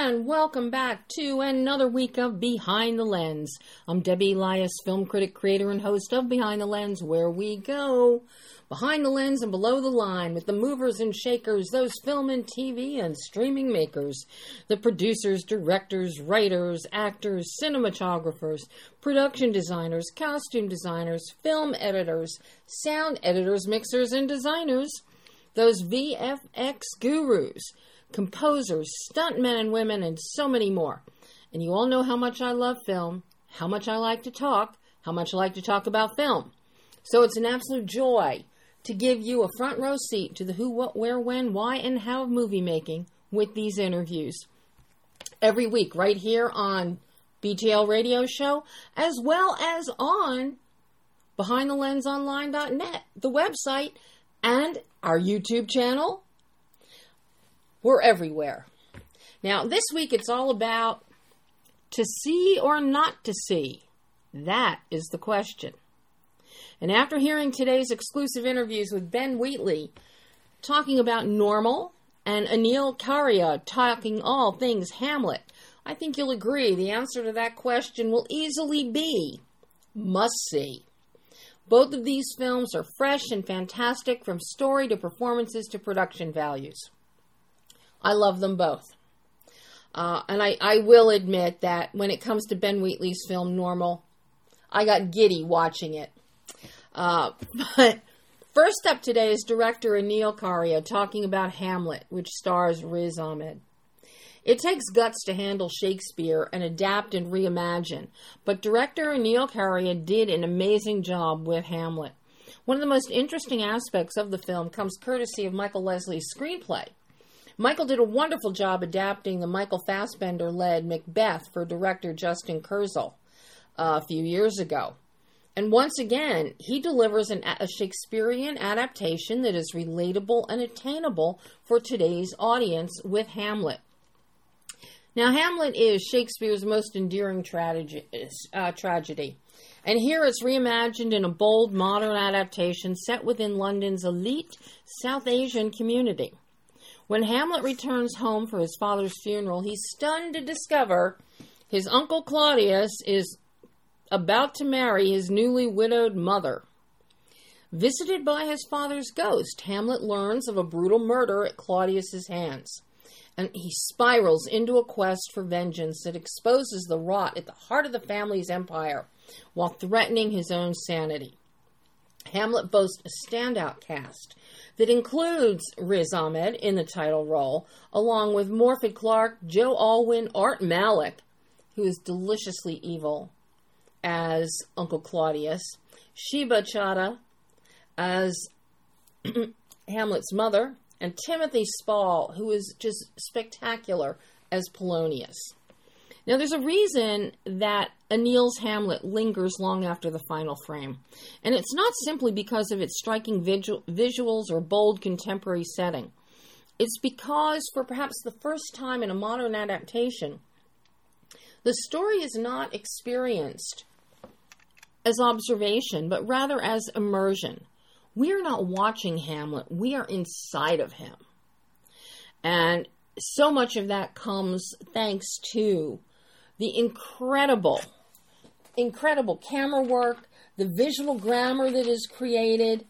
and welcome back to another week of Behind the Lens. I'm Debbie Elias, film critic, creator, and host of Behind the Lens, where we go behind the lens and below the line with the movers and shakers, those film and TV and streaming makers, the producers, directors, writers, actors, cinematographers, production designers, costume designers, film editors, sound editors, mixers, and designers, those VFX gurus, composers, stuntmen and women, and so many more. And you all know how much I love film, how much I like to talk, how much I like to talk about film. So it's an absolute joy to give you a front row seat to the who, what, where, when, why, and how of movie making with these interviews. Every week, right here on BTL Radio Show, as well as on BehindTheLensOnline.net, the website, and our YouTube channel. We're everywhere. Now, this week it's all about to see or not to see. That is the question. And after hearing today's exclusive interviews with Ben Wheatley talking about Normal and Anil Karia talking all things Hamlet, I think you'll agree the answer to that question will easily be must see. Both of these films are fresh and fantastic from story to performances to production values. I love them both. And I will admit that when it comes to Ben Wheatley's film Normal, I got giddy watching it. But first up today is director Anil Karia talking about Hamlet, which stars Riz Ahmed. It takes guts to handle Shakespeare and adapt and reimagine, but director Anil Karia did an amazing job with Hamlet. One of the most interesting aspects of the film comes courtesy of Michael Leslie's screenplay. Michael did a wonderful job adapting the Michael Fassbender-led Macbeth for director Justin Kurzel a few years ago. And once again, he delivers a Shakespearean adaptation that is relatable and attainable for today's audience with Hamlet. Now, Hamlet is Shakespeare's most enduring tragedy. And here it's reimagined in a bold, modern adaptation set within London's elite South Asian community. When Hamlet returns home for his father's funeral, he's stunned to discover his uncle Claudius is about to marry his newly widowed mother. Visited by his father's ghost, Hamlet learns of a brutal murder at Claudius's hands, and he spirals into a quest for vengeance that exposes the rot at the heart of the family's empire while threatening his own sanity. Hamlet boasts a standout cast that includes Riz Ahmed in the title role, along with Morfydd Clark, Joe Alwyn, Art Malik, who is deliciously evil as Uncle Claudius, Sheba Chadha as Hamlet's mother, and Timothy Spall, who is just spectacular as Polonius. Now, there's a reason that Anil's Hamlet lingers long after the final frame, and it's not simply because of its striking visuals or bold contemporary setting. It's because, for perhaps the first time in a modern adaptation, the story is not experienced as observation, but rather as immersion. We are not watching Hamlet, we are inside of him. And so much of that comes thanks to the incredible camera work, the visual grammar that is created.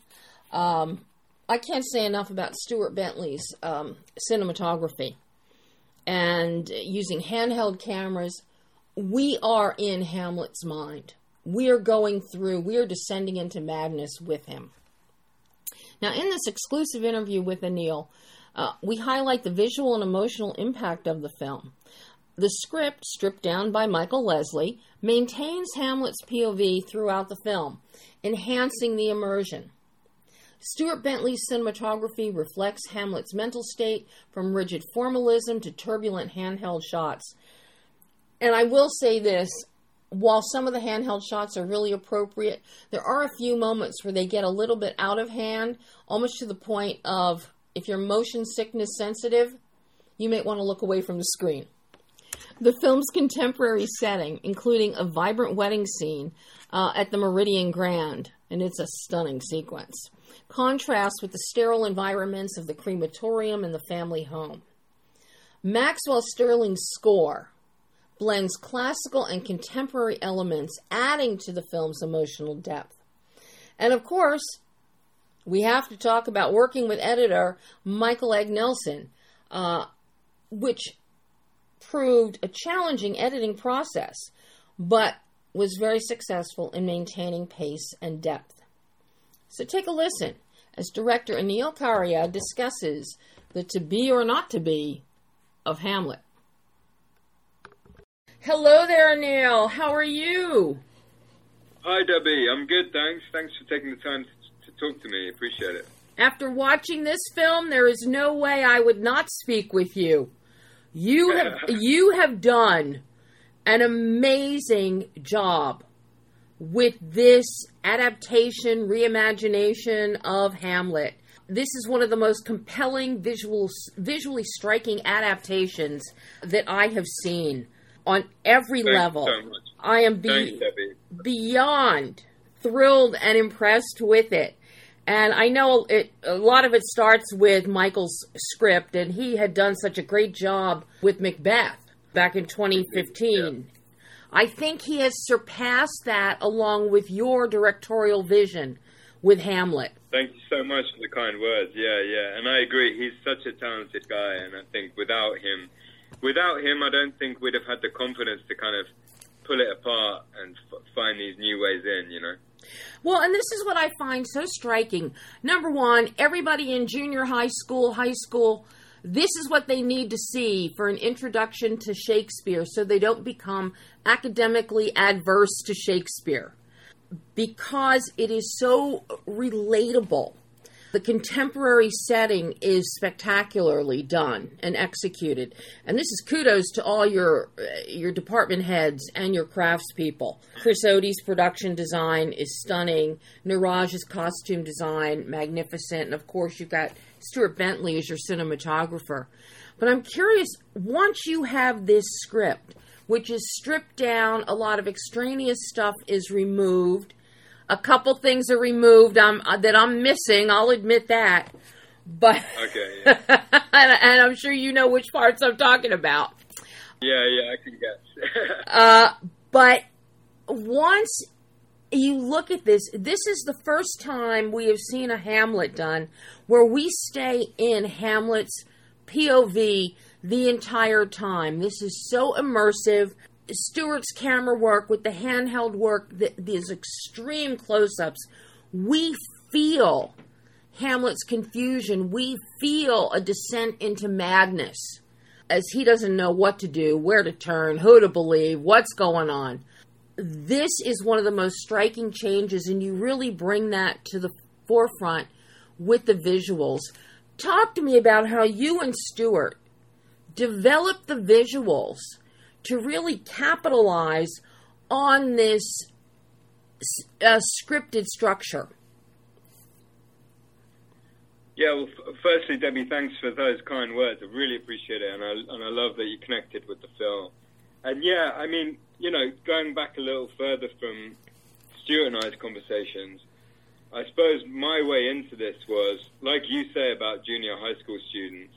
I can't say enough about Stuart Bentley's cinematography. And using handheld cameras, we are in Hamlet's mind. We are descending into madness with him. Now, in this exclusive interview with Anil, we highlight the visual and emotional impact of the film. The script, stripped down by Michael Leslie, maintains Hamlet's POV throughout the film, enhancing the immersion. Stuart Bentley's cinematography reflects Hamlet's mental state, from rigid formalism to turbulent handheld shots. And I will say this, while some of the handheld shots are really appropriate, there are a few moments where they get a little bit out of hand, almost to the point of, if you're motion sickness sensitive, you might want to look away from the screen. The film's contemporary setting, including a vibrant wedding scene at the Meridian Grand, and it's a stunning sequence, contrasts with the sterile environments of the crematorium and the family home. Maxwell Sterling's score blends classical and contemporary elements, adding to the film's emotional depth. And of course, we have to talk about working with editor Michael Egg Nelson, which proved a challenging editing process, but was very successful in maintaining pace and depth. So take a listen as director Anil Karia discusses the to be or not to be of Hamlet. Hello there, Anil. How are you? Hi, Debbie. I'm good, thanks. Thanks for taking the time to talk to me. Appreciate it. After watching this film, there is no way I would not speak with you. You have done an amazing job with this adaptation, reimagination of Hamlet. This is one of the most compelling, visually striking adaptations that I have seen on every level. Thanks so much. I am beyond thrilled and impressed with it. And I know a lot of it starts with Michael's script, and he had done such a great job with Macbeth back in 2015. Yeah. I think he has surpassed that along with your directorial vision with Hamlet. Thank you so much for the kind words. Yeah. And I agree. He's such a talented guy, and I think without him, I don't think we'd have had the confidence to kind of pull it apart and find these new ways in, you know? Well, and this is what I find so striking. Number one, everybody in junior high school, this is what they need to see for an introduction to Shakespeare so they don't become academically adverse to Shakespeare. Because it is so relatable. The contemporary setting is spectacularly done and executed. And this is kudos to all your department heads and your craftspeople. Chris Odie's production design is stunning. Niraj's costume design, magnificent. And of course, you've got Stuart Bentley as your cinematographer. But I'm curious, once you have this script, which is stripped down, a lot of extraneous stuff is removed. A couple things are removed that I'm missing, I'll admit that. But okay, yeah. and I'm sure you know which parts I'm talking about. Yeah, I can guess. But once you look at this is the first time we have seen a Hamlet done where we stay in Hamlet's POV the entire time. This is so immersive. Stuart's camera work with the handheld work, these extreme close-ups, we feel Hamlet's confusion. We feel a descent into madness as he doesn't know what to do, where to turn, who to believe, what's going on. This is one of the most striking changes, and you really bring that to the forefront with the visuals. Talk to me about how you and Stuart developed the visuals to really capitalize on this scripted structure. Yeah, well, firstly, Debbie, thanks for those kind words. I really appreciate it, and I love that you connected with the film. And yeah, I mean, you know, going back a little further from Stuart and I's conversations, I suppose my way into this was, like you say about junior high school students,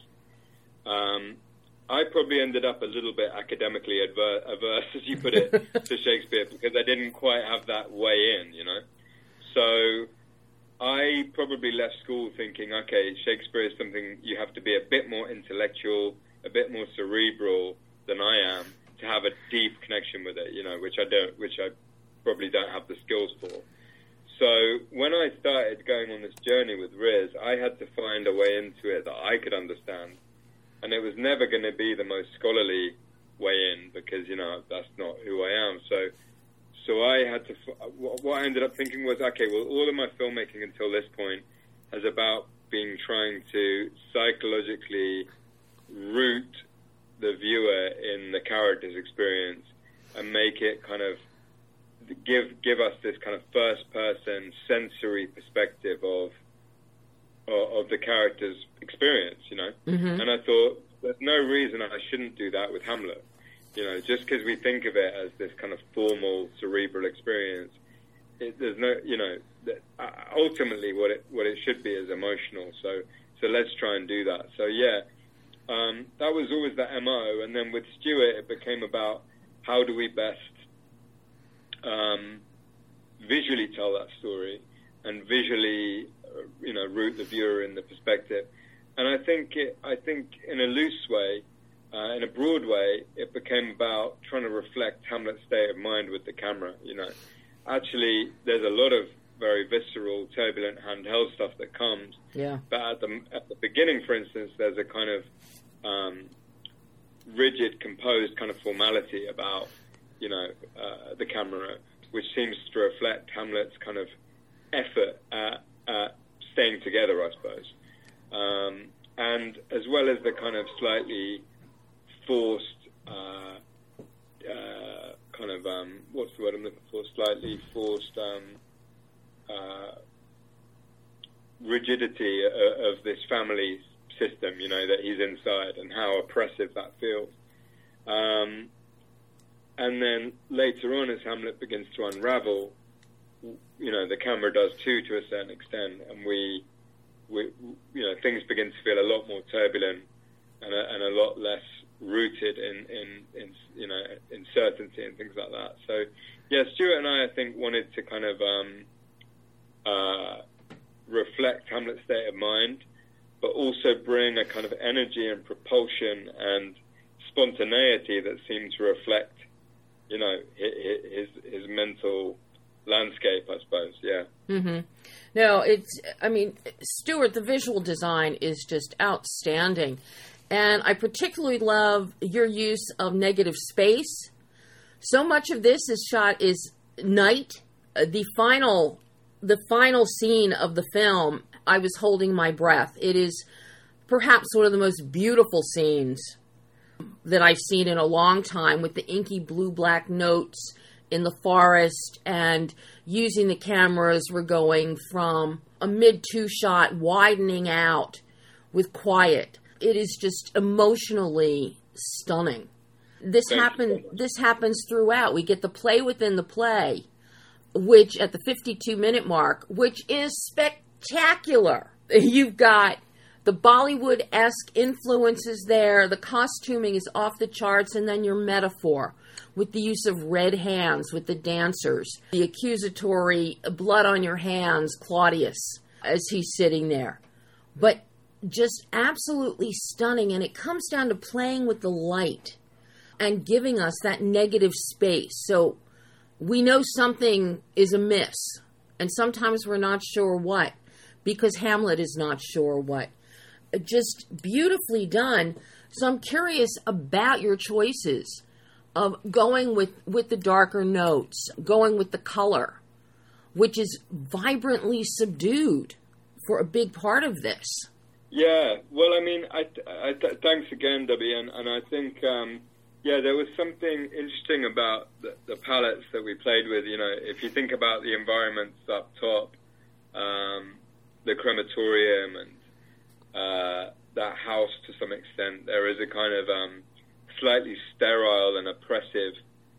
I probably ended up a little bit academically averse, as you put it, to Shakespeare, because I didn't quite have that way in, you know? So I probably left school thinking, okay, Shakespeare is something you have to be a bit more intellectual, a bit more cerebral than I am to have a deep connection with it, you know, which I probably don't have the skills for. So when I started going on this journey with Riz, I had to find a way into it that I could understand. And it was never going to be the most scholarly way in because, you know, that's not who I am. So I had to, what I ended up thinking was, okay, well, all of my filmmaking until this point has about being trying to psychologically root the viewer in the character's experience and make it kind of give us this kind of first-person sensory perspective of the character's experience, you know? Mm-hmm. And I thought, there's no reason I shouldn't do that with Hamlet. You know, just because we think of it as this kind of formal, cerebral experience, there's no, you know, ultimately what it should be is emotional. So let's try and do that. So yeah, That was always the MO. And then with Stuart, it became about how do we best visually tell that story and visually, root the viewer in the perspective. And I think in a loose way, in a broad way, it became about trying to reflect Hamlet's state of mind with the camera. Actually, there's a lot of very visceral, turbulent, handheld stuff that comes. Yeah. But at the beginning, for instance, there's a kind of rigid, composed kind of formality about the camera, which seems to reflect Hamlet's kind of effort at staying together, I suppose. And as well as the kind of slightly forced what's the word I'm looking for? Slightly forced rigidity of this family system, that he's inside, and how oppressive that feels. And then later on, as Hamlet begins to unravel, the camera does too, to a certain extent, and we things begin to feel a lot more turbulent and a lot less rooted in certainty and things like that. So, yeah, Stuart and I think, wanted to kind of reflect Hamlet's state of mind, but also bring a kind of energy and propulsion and spontaneity that seemed to reflect, his mental landscape, I suppose. Yeah. Mm-hmm. No, Stuart, the visual design is just outstanding. And I particularly love your use of negative space. So much of this is shot is night. The final scene of the film, I was holding my breath. It is perhaps one of the most beautiful scenes that I've seen in a long time, with the inky blue-black notes in the forest, and using the camera as we're going from a mid-2 shot widening out with quiet. It is just emotionally stunning. This happens throughout. We get the play within the play, which at the 52-minute mark, which is spectacular. You've got the Bollywood-esque influences there. The costuming is off the charts, and then your metaphor with the use of red hands with the dancers, the accusatory blood on your hands, Claudius, as he's sitting there. But just absolutely stunning, and it comes down to playing with the light and giving us that negative space. So we know something is amiss, and sometimes we're not sure what, because Hamlet is not sure what. Just beautifully done. So I'm curious about your choices of going with the darker notes, going with the color, which is vibrantly subdued for a big part of this. Yeah, well, thanks again, Debbie, and I think, there was something interesting about the palettes that we played with. If you think about the environments up top, the crematorium and that house to some extent, there is a kind of slightly sterile and oppressive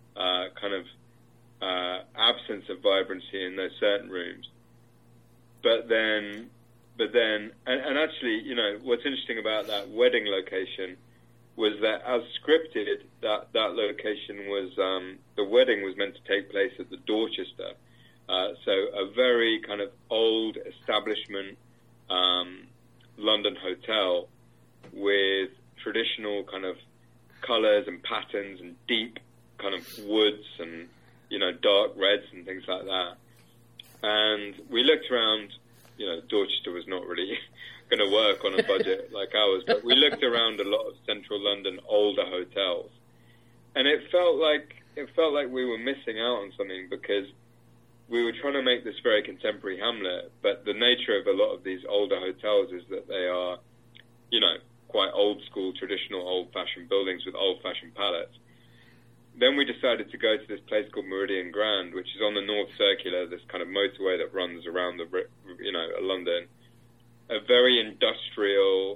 absence of vibrancy in those certain rooms. But then, and actually, what's interesting about that wedding location was that, as scripted, that location was, the wedding was meant to take place at the Dorchester. So a very kind of old establishment London hotel with traditional kind of colors and patterns and deep kind of woods and, dark reds and things like that. And we looked around. Dorchester was not really going to work on a budget like ours, but we looked around a lot of central London older hotels, and it felt like we were missing out on something, because we were trying to make this very contemporary Hamlet, but the nature of a lot of these older hotels is that they are, quite old school, traditional, old-fashioned buildings with old-fashioned palettes. Then we decided to go to this place called Meridian Grand, which is on the North Circular, this kind of motorway that runs around London. A very industrial,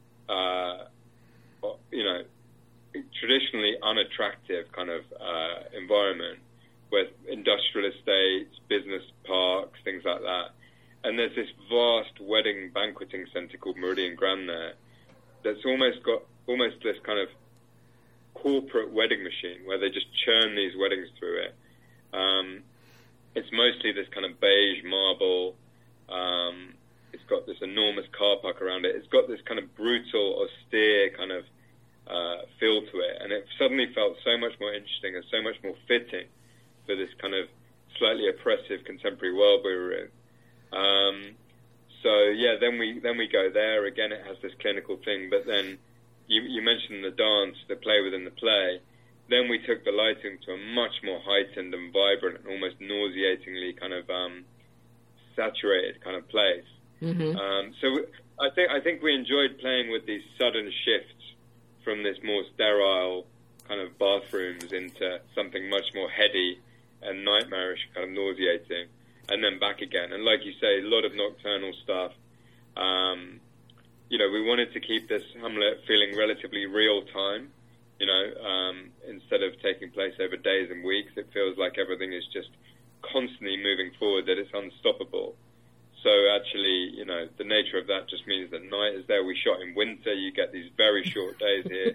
traditionally unattractive kind of environment, with industrial estates, business parks, things like that. And there's this vast wedding banqueting centre called Meridian Grand there, that's almost got churn these weddings through it. It's mostly this kind of beige marble. It's got this enormous car park around it. It's got this kind of brutal, austere kind of feel to it, and it suddenly felt so much more interesting and so much more fitting for this kind of slightly oppressive contemporary world we were in. So yeah, then we go there again. It has this clinical thing, but then you mentioned the dance, the play within the play. Then we took the lighting to a much more heightened and vibrant and almost nauseatingly kind of saturated kind of place. Mm-hmm. So I think we enjoyed playing with these sudden shifts from this more sterile kind of bathrooms into something much more heady and nightmarish, kind of nauseating, and then back again. And like you say, a lot of nocturnal stuff. We wanted to keep this Hamlet feeling relatively real time. Instead of taking place over days and weeks, it feels like everything is just constantly moving forward, that it's unstoppable. So actually, the nature of that just means that night is there. We shot in winter. You get these very short days here.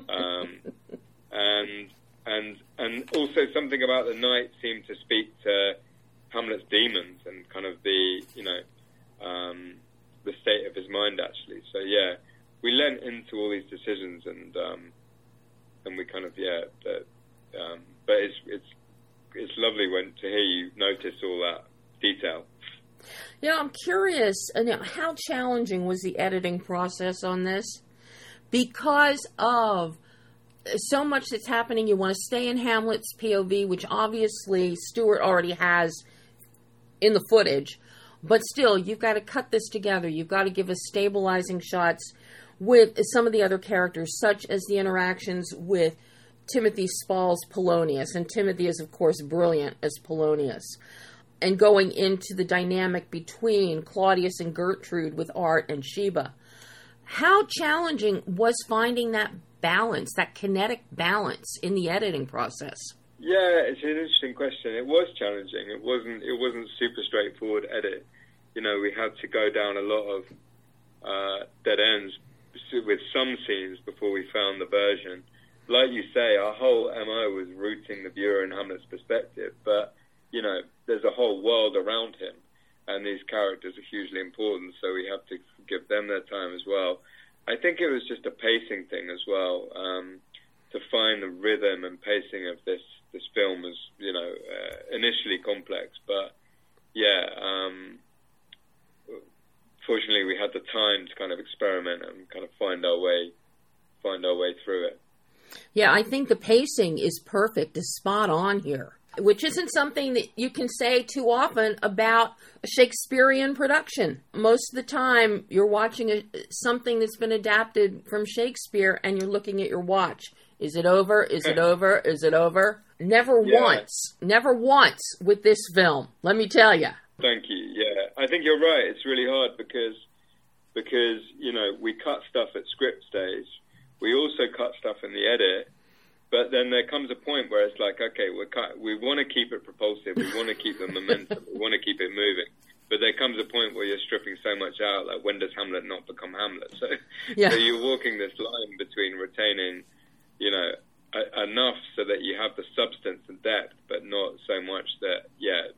And also something about the night seemed to speak to Hamlet's demons and kind of the state of his mind, actually. So yeah, we lent into all these decisions and we kind of, but it's lovely to hear you notice all that detail. I'm curious, how challenging was the editing process on this? Because of so much that's happening, you want to stay in Hamlet's POV, which obviously Stuart already has in the footage, but still, you've got to cut this together. You've got to give us stabilizing shots with some of the other characters, such as the interactions with Timothy Spall's Polonius, and Timothy is, of course, brilliant as Polonius, and going into the dynamic between Claudius and Gertrude with Art and Sheba. How challenging was finding that balance, that kinetic balance in the editing process? Yeah, it's an interesting question. It was challenging. It wasn't super straightforward edit. We had to go down a lot of dead ends with some scenes before we found the version. Like you say, our whole MO was rooting the viewer in Hamlet's perspective, but there's a whole world around him, and these characters are hugely important, so we have to give them their time as well. I think it was just a pacing thing as well, to find the rhythm and pacing of this film was, initially complex, but fortunately we had the time to kind of experiment and kind of find our way through it. Yeah, I think the pacing is perfect, is spot on here, which isn't something that you can say too often about a Shakespearean production. Most of the time, you're watching something that's been adapted from Shakespeare, and you're looking at your watch. Is it over? Is it over? Is it over? Never once with this film, let me tell you. Thank you. Yeah, I think you're right. It's really hard because we cut stuff at script stage. We also cut stuff in the edit. But then there comes a point where it's like, okay, we want to keep it propulsive, we want to keep the momentum, we want to keep it moving. But there comes a point where you're stripping so much out, like when does Hamlet not become Hamlet? So you're walking this line between retaining, enough so that you have the substance and depth, but not so much that,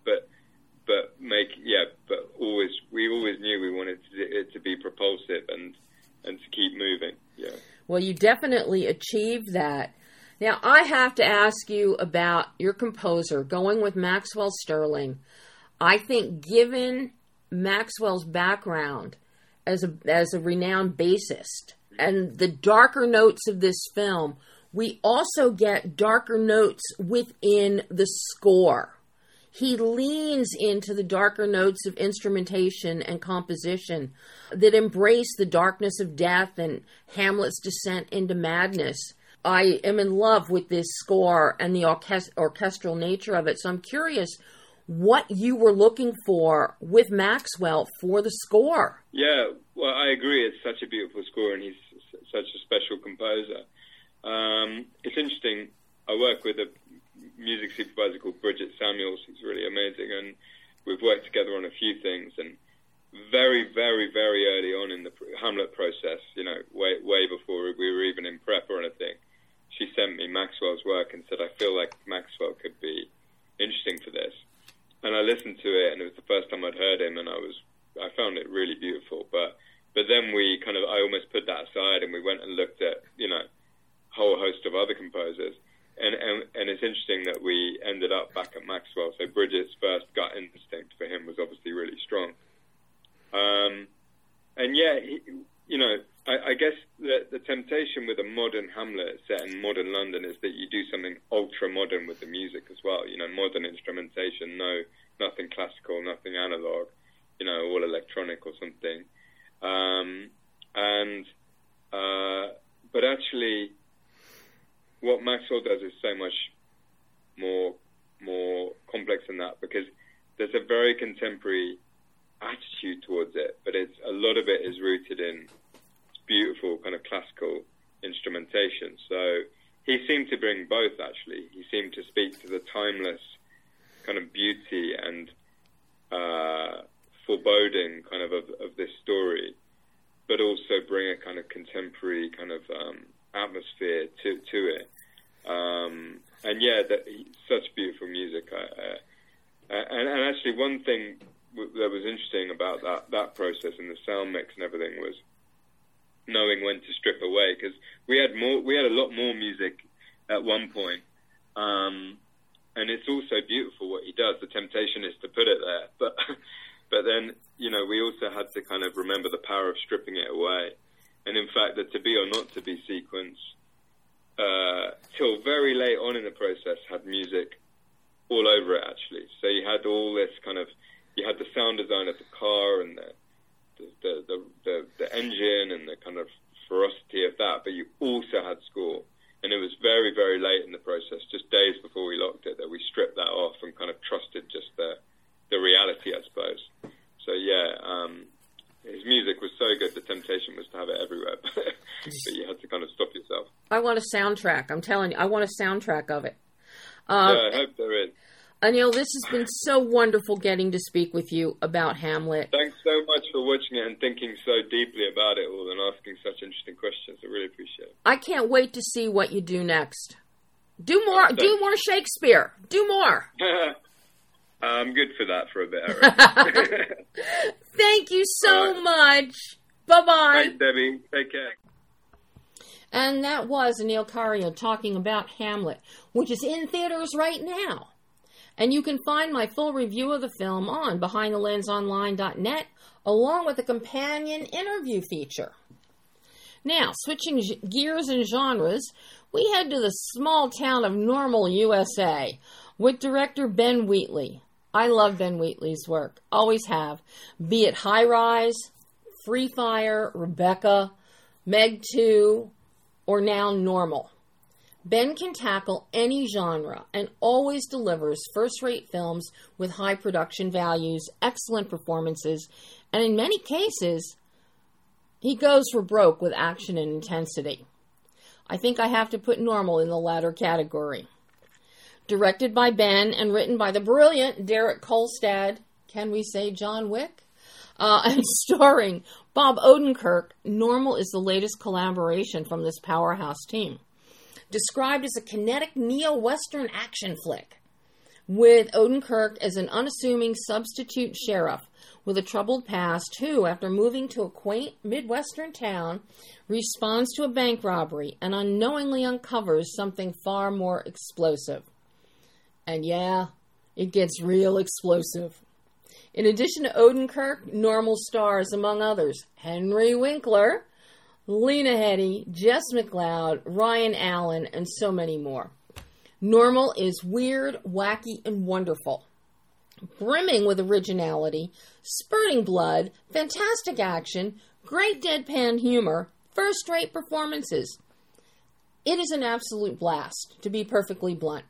we always knew we wanted it to be propulsive and to keep moving. Yeah. Well, you definitely achieved that. Now, I have to ask you about your composer, going with Maxwell Sterling. I think given Maxwell's background as a renowned bassist and the darker notes of this film, we also get darker notes within the score. He leans into the darker notes of instrumentation and composition that embrace the darkness of death and Hamlet's descent into madness. I am in love with this score and the orchestral nature of it. So I'm curious what you were looking for with Maxwell for the score. Yeah, well, I agree. It's such a beautiful score, and he's such a special composer. It's interesting. I work with a music supervisor called Bridget Samuels, who's really amazing, and we've worked together on a few things. And very, very, very early on in the Hamlet process, way before we were even in prep or anything, she sent me Maxwell's work and said, I feel like Maxwell could be interesting for this. And I listened to it, and it was the first time I'd heard him, and I found it really beautiful. But then I almost put that aside, and we went and looked at, a whole host of other composers. And it's interesting that we ended up back at Maxwell. So Bridget's first gut instinct for him was obviously really strong. I guess the temptation with a modern Hamlet set in modern London is that you do something ultra modern with the music as well. Modern instrumentation, nothing classical, nothing analog, all electronic or something. But actually, what Maxwell does is so much more complex than that, because there's a very contemporary attitude towards it, but a lot of it is rooted in beautiful kind of classical instrumentation. So he seemed to bring both, actually. He seemed to speak to the timeless kind of beauty and foreboding kind of this story, but also bring a kind of contemporary kind of atmosphere to it. Such beautiful music. And actually, one thing that was interesting about that process and the sound mix and everything was knowing when to strip away, because we had a lot more music at one point, and it's also beautiful what he does. The temptation is to put it there, but then we also had to kind of remember the power of stripping it away. And in fact, the To Be or Not to Be sequence, till very late on in the process, had music all over it, actually. So you had all this you had the sound design of the car and the engine and the kind of ferocity of that, but you also had score. And it was very, very late in the process, just days before we locked it, that we stripped that off and kind of trusted just the reality, I suppose. So his music was so good, the temptation was to have it everywhere, but you had to kind of stop yourself. I want a soundtrack. I'm telling you, I want a soundtrack of it. I hope there is. Anil, this has been so wonderful getting to speak with you about Hamlet. Thanks so much for watching it and thinking so deeply about it all and asking such interesting questions. I really appreciate it. I can't wait to see what you do next. Do more Shakespeare. Do more. I'm good for that for a bit, Eric. Thank you so much. Bye-bye. Thanks, Debbie. Take care. And that was Anil Karia talking about Hamlet, which is in theaters right now. And you can find my full review of the film on BehindTheLensOnline.net, along with a companion interview feature. Now, switching gears and genres, we head to the small town of Normal, USA, with director Ben Wheatley. I love Ben Wheatley's work, always have, be it High Rise, Free Fire, Rebecca, Meg 2, or now Normal. Ben can tackle any genre and always delivers first-rate films with high production values, excellent performances, and in many cases, he goes for broke with action and intensity. I think I have to put Normal in the latter category. Directed by Ben and written by the brilliant Derek Kolstad, can we say John Wick? And starring Bob Odenkirk, Normal is the latest collaboration from this powerhouse team. Described as a kinetic neo-Western action flick, with Odenkirk as an unassuming substitute sheriff with a troubled past who, after moving to a quaint Midwestern town, responds to a bank robbery and unknowingly uncovers something far more explosive. And yeah, it gets real explosive. In addition to Odenkirk, Normal stars, among others, Henry Winkler, Lena Headey, Jess McLeod, Ryan Allen, and so many more. Normal is weird, wacky, and wonderful. Brimming with originality, spurting blood, fantastic action, great deadpan humor, first-rate performances. It is an absolute blast, to be perfectly blunt.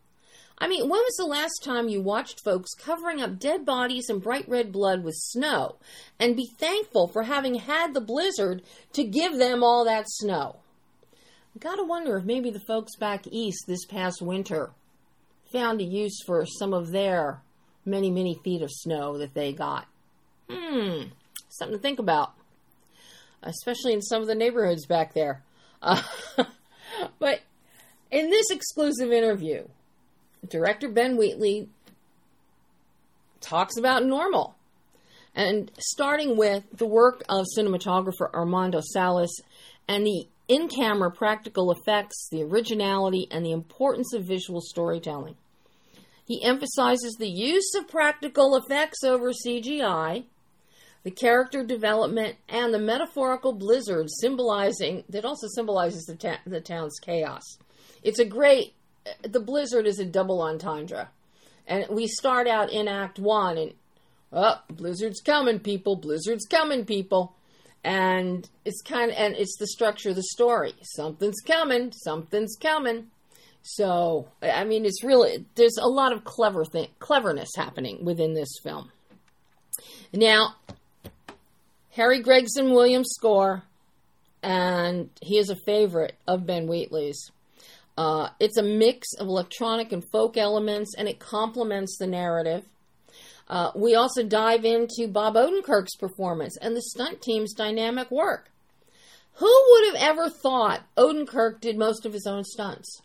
I mean, when was the last time you watched folks covering up dead bodies and bright red blood with snow and be thankful for having had the blizzard to give them all that snow? I gotta wonder if maybe the folks back east this past winter found a use for some of their many, many feet of snow that they got. Something to think about, especially in some of the neighborhoods back there. But In this exclusive interview, director Ben Wheatley talks about Normal, and starting with the work of cinematographer Armando Salas and the in-camera practical effects, the originality, and the importance of visual storytelling. He emphasizes the use of practical effects over CGI, the character development, and the metaphorical blizzard that also symbolizes the town's chaos. The blizzard is a double entendre. And we start out in Act 1 and, blizzard's coming, people, blizzard's coming, people. And it's the structure of the story. Something's coming, something's coming. So, I mean, there's a lot of cleverness happening within this film. Now, Harry Gregson Williams' score, and he is a favorite of Ben Wheatley's. It's a mix of electronic and folk elements, and it complements the narrative. We also dive into Bob Odenkirk's performance and the stunt team's dynamic work. Who would have ever thought Odenkirk did most of his own stunts?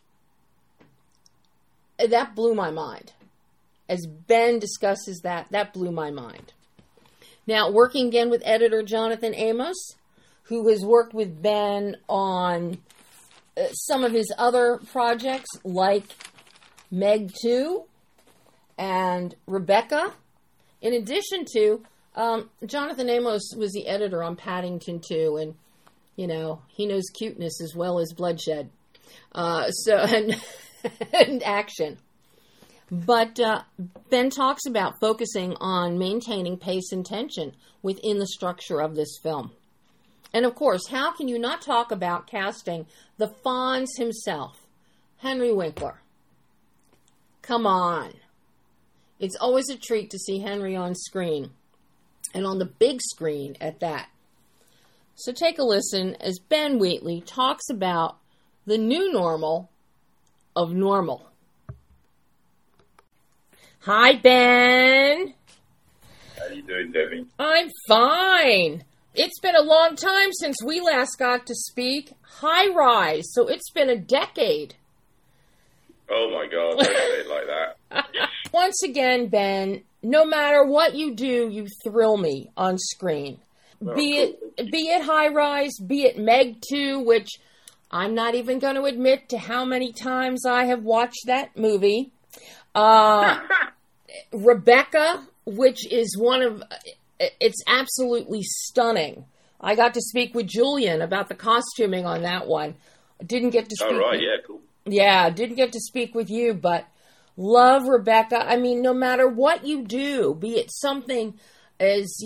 That blew my mind. As Ben discusses that blew my mind. Now, working again with editor Jonathan Amos, who has worked with Ben on some of his other projects like Meg 2 and Rebecca. In addition to, Jonathan Amos was the editor on Paddington 2, and, he knows cuteness as well as bloodshed. And action. But Ben talks about focusing on maintaining pace and tension within the structure of this film. And of course, how can you not talk about casting the Fonz himself, Henry Winkler? Come on. It's always a treat to see Henry on screen, and on the big screen at that. So take a listen as Ben Wheatley talks about the new normal of normal. Hi, Ben. How you doing, Debbie? I'm fine. It's been a long time since we last got to speak. High Rise, so it's been a decade. Oh my God, don't say it like that. Once again, Ben, no matter what you do, you thrill me on screen. Be it High Rise, be it Meg 2, which I'm not even going to admit to how many times I have watched that movie. Rebecca, which is it's absolutely stunning. I got to speak with Julian about the costuming on that one. Didn't get to speak. Oh, right, yeah, cool. Yeah, didn't get to speak with you, but love Rebecca. I mean, no matter what you do, be it something as,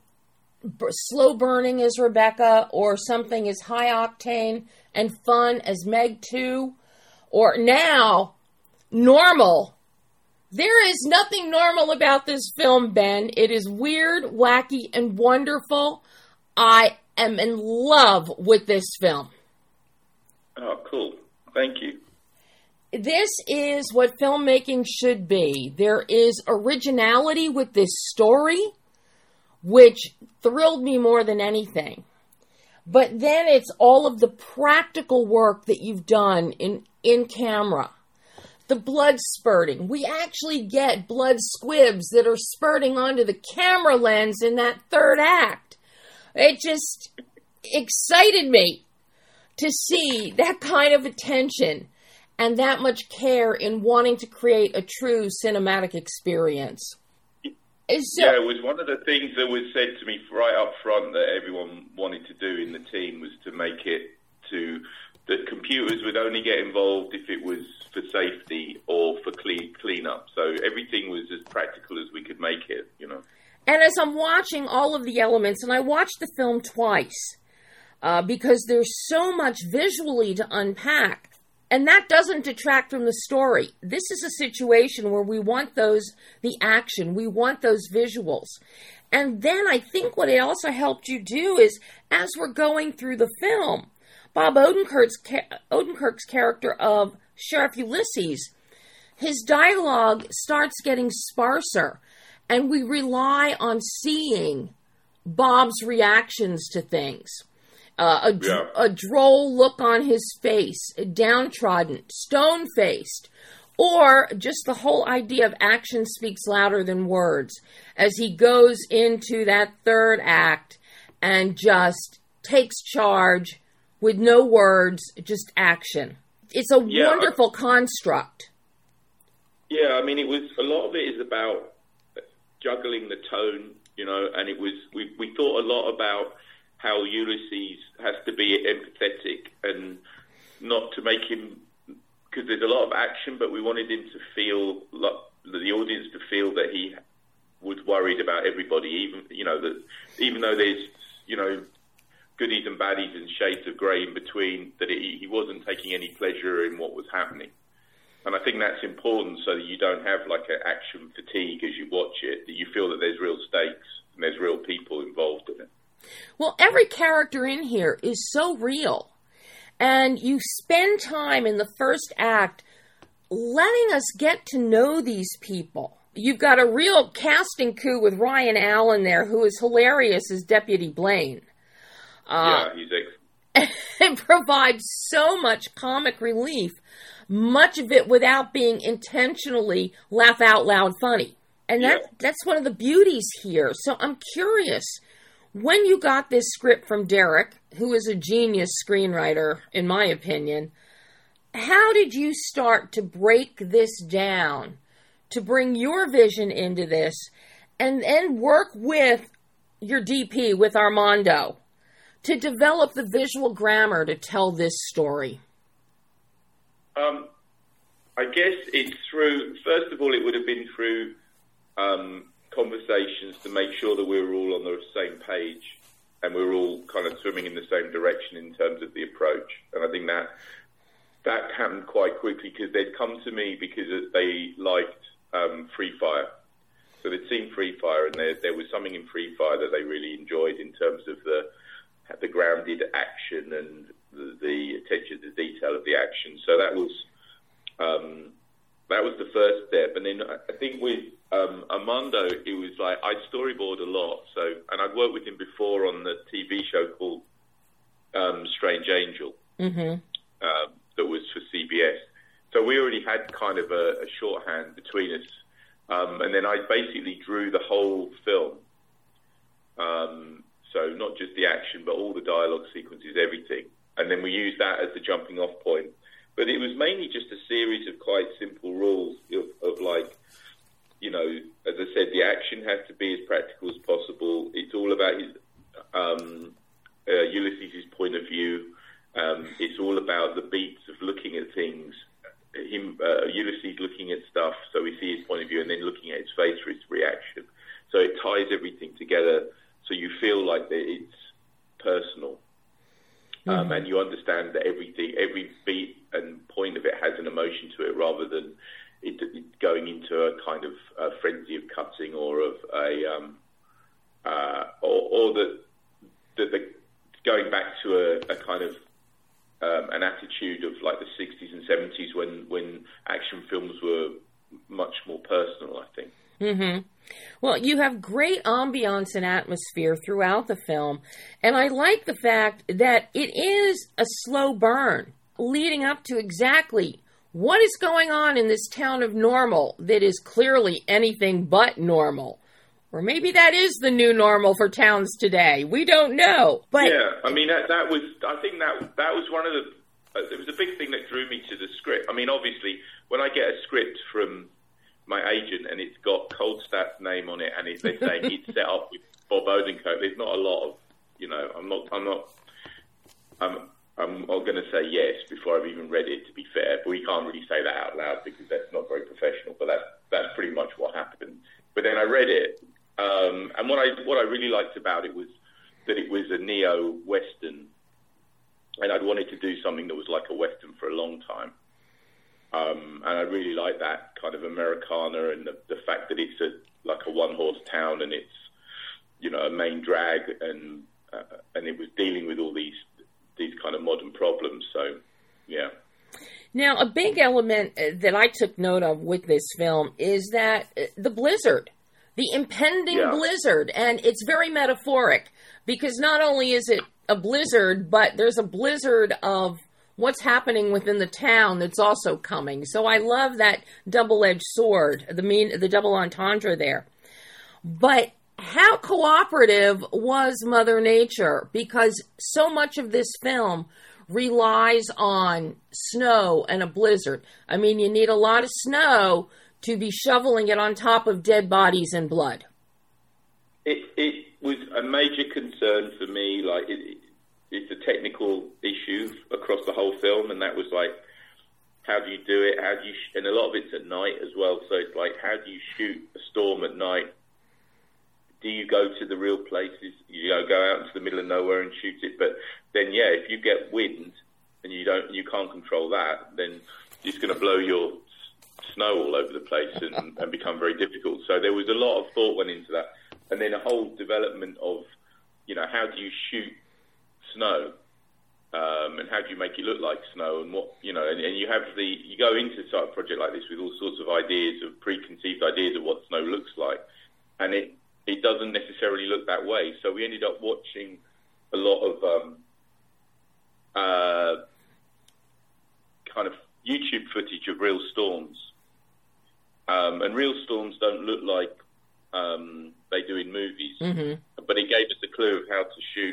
slow burning as Rebecca, or something as high octane and fun as Meg 2, or now, normal. There is nothing normal about this film, Ben. It is weird, wacky, and wonderful. I am in love with this film. Oh, cool. Thank you. This is what filmmaking should be. There is originality with this story, which thrilled me more than anything. But then it's all of the practical work that you've done in camera. The blood spurting. We actually get blood squibs that are spurting onto the camera lens in that third act. It just excited me to see that kind of attention and that much care in wanting to create a true cinematic experience. Yeah, it was one of the things that was said to me right up front that everyone wanted to do in the team was to make it to that computers would only get involved if it was for safety or for cleanup. So everything was as practical as we could make it, And as I'm watching all of the elements, and I watched the film twice, because there's so much visually to unpack, and that doesn't detract from the story. This is a situation where we want the action, we want those visuals. And then I think what it also helped you do is, as we're going through the film, Bob Odenkirk's character of Sheriff Ulysses, his dialogue starts getting sparser, and we rely on seeing Bob's reactions to things. a droll look on his face, downtrodden, stone-faced, or just the whole idea of action speaks louder than words as he goes into that third act and just takes charge with no words, just action. It's a wonderful construct. Yeah, I mean, a lot of it is about juggling the tone, and we thought a lot about how Ulysses has to be empathetic and not to make him, because there's a lot of action, but we wanted him to feel, the audience to feel that he was worried about everybody, even though there's, goodies and baddies and shades of grey in between, that he wasn't taking any pleasure in what was happening. And I think that's important so that you don't have like an action fatigue as you watch it, that you feel that there's real stakes and there's real people involved in it. Well, every character in here is so real. And you spend time in the first act letting us get to know these people. You've got a real casting coup with Ryan Allen there, who is hilarious as Deputy Blaine. He's excellent. And provides so much comic relief, much of it without being intentionally laugh out loud funny. And that's one of the beauties here. So I'm curious, when you got this script from Derek, who is a genius screenwriter, in my opinion, how did you start to break this down, to bring your vision into this, and then work with your DP, with Armando, to develop the visual grammar to tell this story? I guess it's through, first of all, it would have been through conversations to make sure that we were all on the same page and we were all kind of swimming in the same direction in terms of the approach. And I think that happened quite quickly because they'd come to me because they liked Free Fire. So they'd seen Free Fire, and there was something in Free Fire that they really enjoyed in terms of the grounded action and the attention to detail of the action. So that was the first step. And then I think with Armando, it was like I'd storyboard a lot. And I'd worked with him before on the TV show called Strange Angel, that was for CBS. So we already had kind of a shorthand between us. And then I basically drew the whole film. So not just the action, but all the dialogue sequences, everything. And then we used that as the jumping off point. But it was mainly just a series of quite simple rules of like, as I said, the action has to be as practical as possible. It's all about Ulysses' point of view. It's all about the beats of looking at things. Ulysses looking at stuff, so we see his point of view, and then looking at his face for his reaction. So it ties everything together, so you feel like that it's personal, and you understand that every beat and point of it has an emotion to it, rather than it going into a kind of a frenzy of cutting or of the going back to a kind of an attitude of like the 60s and 70s when action films were much more personal, I think. Mm-hmm. Well, you have great ambiance and atmosphere throughout the film, and I like the fact that it is a slow burn leading up to exactly what is going on in this town of Normal that is clearly anything but normal. Or maybe that is the new normal for towns today. We don't know. But yeah, I mean, that was, I think that was one of the, it was a big thing that drew me to the script. I mean, obviously, when I get a script from my agent and it's got Coldstadt's name on it and they're saying he'd set up with Bob Odenkirk, there's not a lot of, I'm not going to say yes before I've even read it, to be fair, but we can't really say that out loud because that's not very professional, but that's pretty much what happened. But then I read it, and what I really liked about it was that it was a neo-Western, and I'd wanted to do something that was like a Western for a long time. And I really like that kind of Americana and the fact that it's like a one-horse town and it's, a main drag and it was dealing with all these kind of modern problems. So, yeah. Now, a big element that I took note of with this film is that the blizzard, the impending blizzard, and it's very metaphoric because not only is it a blizzard, but there's a blizzard of what's happening within the town that's also coming. So I love that double-edged sword, the double entendre there. But how cooperative was Mother Nature? Because so much of this film relies on snow and a blizzard. I mean, you need a lot of snow to be shoveling it on top of dead bodies and blood. It was a major concern for me. Like, it's a technical issue across the whole film, and that was like, how do you do it? How do you? And a lot of it's at night as well. So it's like, how do you shoot a storm at night? Do you go to the real places? You know, go out into the middle of nowhere and shoot it. But then, yeah, if you get wind and you can't control that, then it's going to blow your snow all over the place and become very difficult. So there was a lot of thought went into that, and then a whole development of, you know, how do you shoot snow, and how do you make it look like snow, and what, you know, and you go into a project like this with all sorts of ideas, of preconceived ideas of what snow looks like, and it doesn't necessarily look that way. So we ended up watching a lot of kind of YouTube footage of real storms. And real storms don't look like they do in movies. Mm-hmm. But it gave us a clue of how to shoot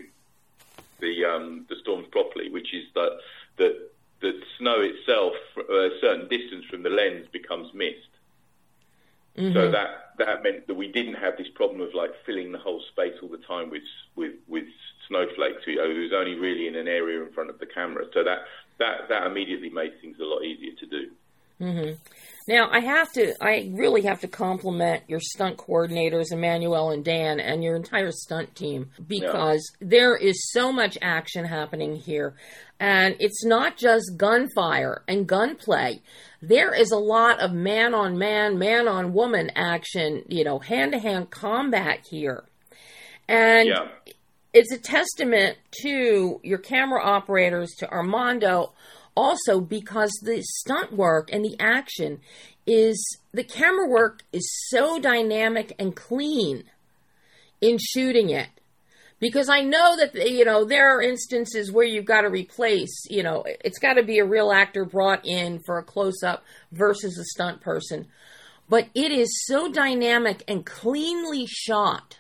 the storms properly, which is that snow itself, a certain distance from the lens, becomes mist. Mm-hmm. So that meant that we didn't have this problem of like filling the whole space all the time with snowflakes. It was only really in an area in front of the camera. So that immediately made things a lot easier to do. Mm-hmm. Now, I really have to compliment your stunt coordinators, Emmanuel and Dan, and your entire stunt team, because there is so much action happening here. And it's not just gunfire and gunplay. There is a lot of man-on-man, man-on-woman action, you know, hand-to-hand combat here. And it's a testament to your camera operators, to Armando, also because the stunt work and the action the camera work is so dynamic and clean in shooting it. Because I know that, you know, there are instances where you've got to replace, you know, it's got to be a real actor brought in for a close-up versus a stunt person. But it is so dynamic and cleanly shot.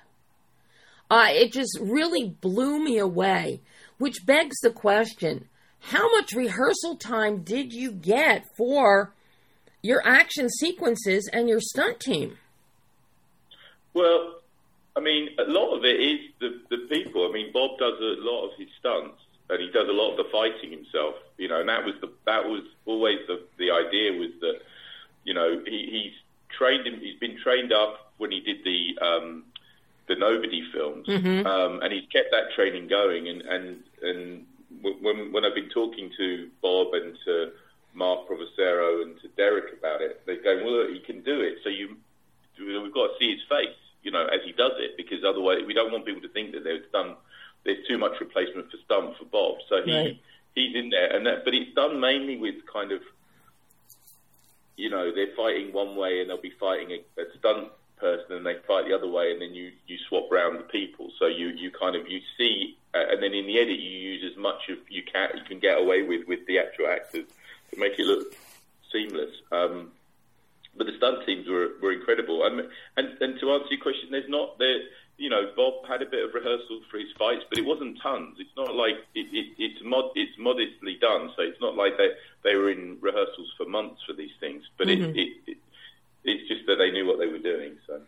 It just really blew me away, which begs the question, how much rehearsal time did you get for your action sequences and your stunt team? Well, I mean, a lot of it is the people. I mean, Bob does a lot of his stunts, and he does a lot of the fighting himself. You know, and that was always the idea, was that, you know, he's been trained up when he did the Nobody films, mm-hmm. And he's kept that training going. And when I've been talking to Bob and to Mark Provocero and to Derek about it, they're going, well, look, he can do it. So we've got to see his face, you know, as he does it, because otherwise we don't want people to think that there's too much replacement for stunt for Bob. So he's in there, but it's done mainly with kind of, you know, they're fighting one way and they'll be fighting a stunt person and they fight the other way, and then you swap around the people. So you see, and then in the edit you use as much of you can get away with the actual actors to make it look seamless. But the stunt teams were incredible. And to answer your question, you know, Bob had a bit of rehearsal for his fights, but it wasn't tons. It's not like it's modestly done. So it's not like they were in rehearsals for months for these things. But mm-hmm. It's just that they knew what they were doing. So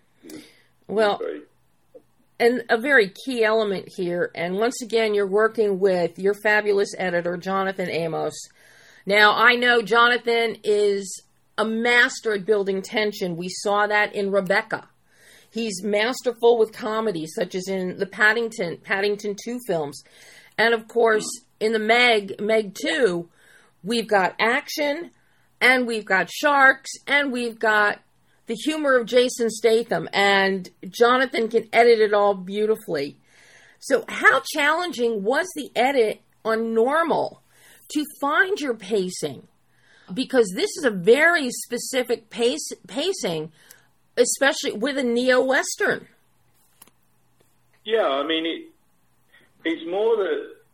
and a very key element here, and once again, you're working with your fabulous editor, Jonathan Amos. Now, I know Jonathan is a master at building tension. We saw that in Rebecca. He's masterful with comedy, such as in the Paddington 2 films. And, of course, in the Meg 2, we've got action, and we've got sharks, and we've got the humor of Jason Statham. And Jonathan can edit it all beautifully. So how challenging was the edit on Normal to find your pacing? Because this is a very specific pacing, especially with a neo-Western. Yeah, I mean, it's more that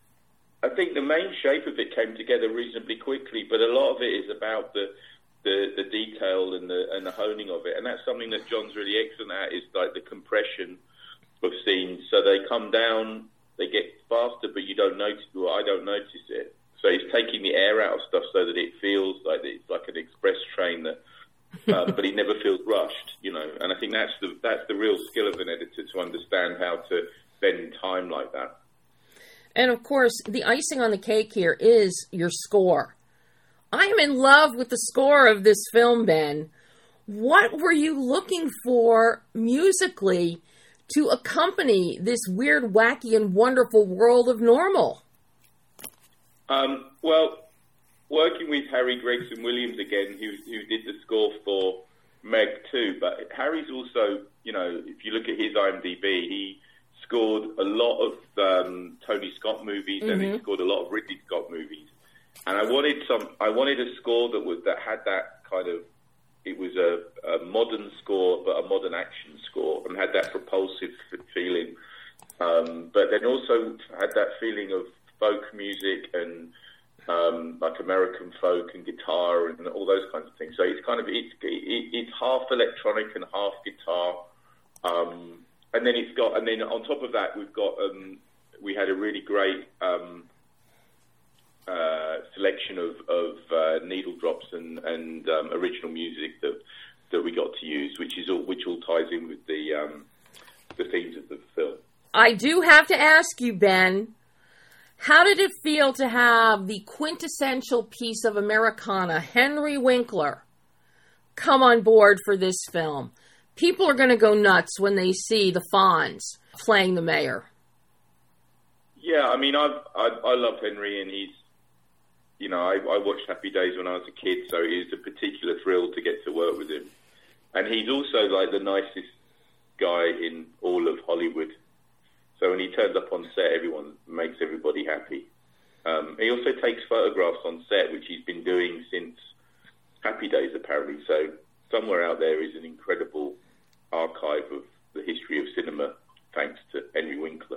I think the main shape of it came together reasonably quickly, but a lot of it is about the detail and the honing of it, and that's something that John's really excellent at, is like the compression of scenes. So they come down, they get faster, but you don't notice. Well, I don't notice it. So he's taking the air out of stuff so that it feels like it's like an express train that, but it never feels rushed, you know. And I think that's the real skill of an editor, to understand how to bend time like that. And of course, the icing on the cake here is your score. I am in love with the score of this film, Ben. What were you looking for musically to accompany this weird, wacky, and wonderful world of Normal? Well, working with Harry Gregson Williams again, who did the score for Meg 2, but Harry's also, you know, if you look at his IMDb, he scored a lot of Tony Scott movies, and he scored a lot of Ridley Scott movies. And I wanted a score that had that kind of, it was a modern score, but a modern action score, and had that propulsive feeling. But then also had that feeling of folk music and like American folk and guitar and all those kinds of things. So it's kind of, it's half electronic and half guitar. And then on top of that, we had a really great selection of needle drops and original music that we got to use, which all ties in with the themes of the film. I do have to ask you, Ben, how did it feel to have the quintessential piece of Americana, Henry Winkler, come on board for this film? People are going to go nuts when they see the Fonz playing the mayor. Yeah, I mean, I love Henry, and he's, you know, I watched Happy Days when I was a kid, so it was a particular thrill to get to work with him. And he's also like the nicest guy in all of Hollywood. So when he turns up on set, everyone makes everybody happy. He also takes photographs on set, which he's been doing since Happy Days, apparently. So somewhere out there is an incredible archive of the history of cinema, thanks to Henry Winkler.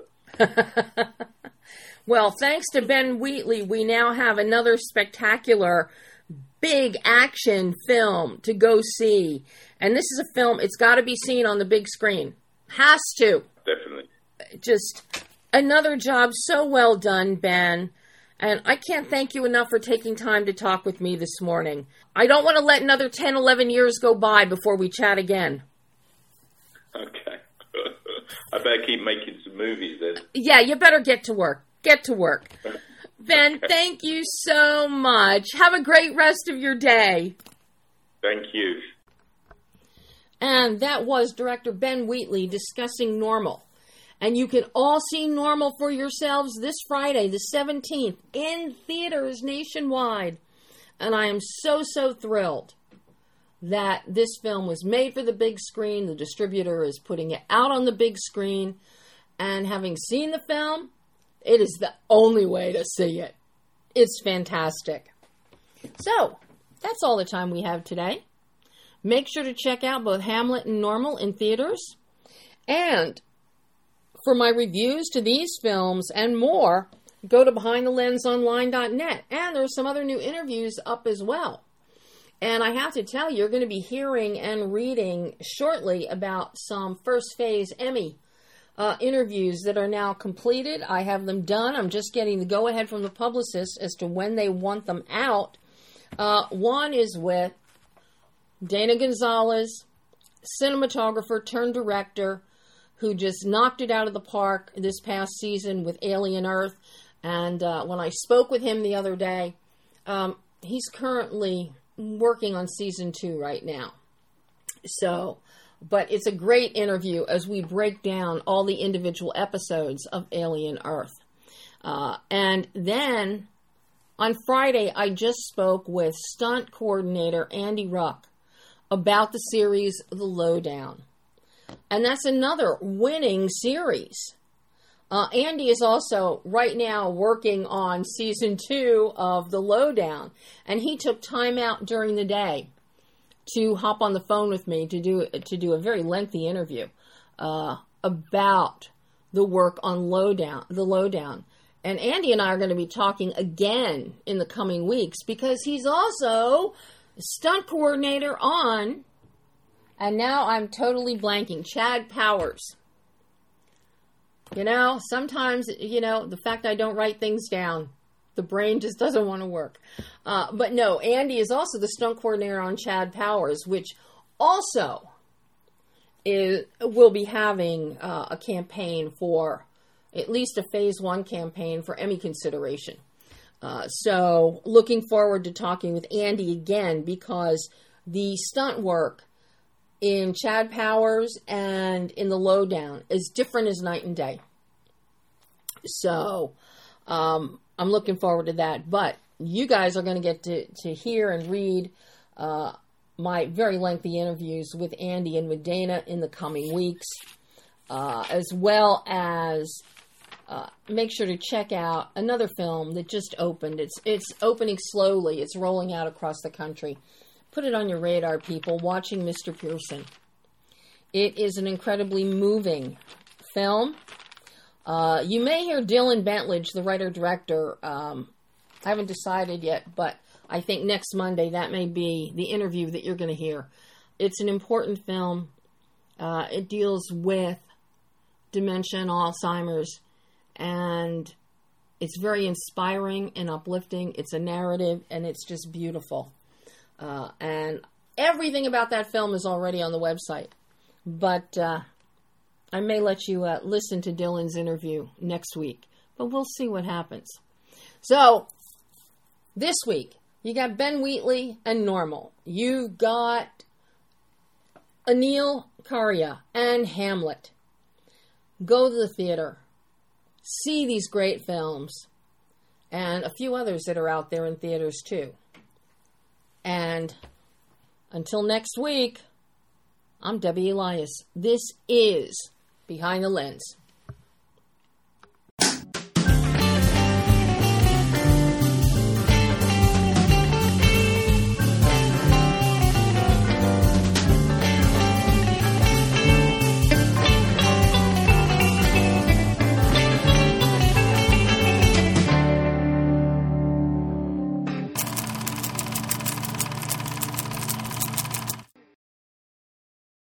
Well, thanks to Ben Wheatley, we now have another spectacular, big action film to go see. And this is a film, it's got to be seen on the big screen. Has to. Definitely. Just another job so well done, Ben. And I can't thank you enough for taking time to talk with me this morning. I don't want to let another 10, 11 years go by before we chat again. Okay. I better keep making some movies then. Yeah, you better get to work. Get to work. Ben, thank you so much. Have a great rest of your day. Thank you. And that was director Ben Wheatley discussing Normal. And you can all see Normal for yourselves this Friday, the 17th, in theaters nationwide. And I am so thrilled that this film was made for the big screen. The distributor is putting it out on the big screen. And having seen the film, it is the only way to see it. It's fantastic. So, that's all the time we have today. Make sure to check out both Hamlet and Normal in theaters. And for my reviews to these films and more, go to BehindTheLensOnline.net. And there's some other new interviews up as well. And I have to tell you, you're going to be hearing and reading shortly about some First Phase Emmy interviews that are now completed. I have them done. I'm just getting the go-ahead from the publicist as to when they want them out. One is with Dana Gonzalez, cinematographer turned director, who just knocked it out of the park this past season with Alien Earth. And when I spoke with him the other day, he's currently working on season 2 right now. So, but it's a great interview as we break down all the individual episodes of Alien Earth. And then on Friday, I just spoke with stunt coordinator Andy Ruck about the series The Lowdown. And that's another winning series. Andy is also right now working on season 2 of The Lowdown. And he took time out during the day to hop on the phone with me to do a very lengthy interview about the work on The Lowdown. And Andy and I are going to be talking again in the coming weeks because he's also stunt coordinator on, and now I'm totally blanking, Chad Powers. You know, sometimes, you know, the fact I don't write things down, the brain just doesn't want to work. But no, Andy is also the stunt coordinator on Chad Powers, which also will be having a campaign for, at least a phase 1 campaign for Emmy consideration. So looking forward to talking with Andy again, because the stunt work in Chad Powers and in The Lowdown is different as night and day. So I'm looking forward to that. But you guys are going to get to hear and read my very lengthy interviews with Andy and with Dana in the coming weeks, as well as make sure to check out another film that just opened. It's opening slowly. It's rolling out across the country. Put it on your radar, people. Watching Mr. Pearson. It is an incredibly moving film. You may hear Dylan Bentledge, the writer-director. I haven't decided yet, but I think next Monday that may be the interview that you're going to hear. It's an important film. It deals with dementia and Alzheimer's, and it's very inspiring and uplifting. It's a narrative, and it's just beautiful. And everything about that film is already on the website. But I may let you listen to Dylan's interview next week. But we'll see what happens. So, this week, you got Ben Wheatley and Normal. You got Anil Karia and Hamlet. Go to the theater. See these great films. And a few others that are out there in theaters too. And until next week, I'm Debbie Elias. This is Behind the Lens.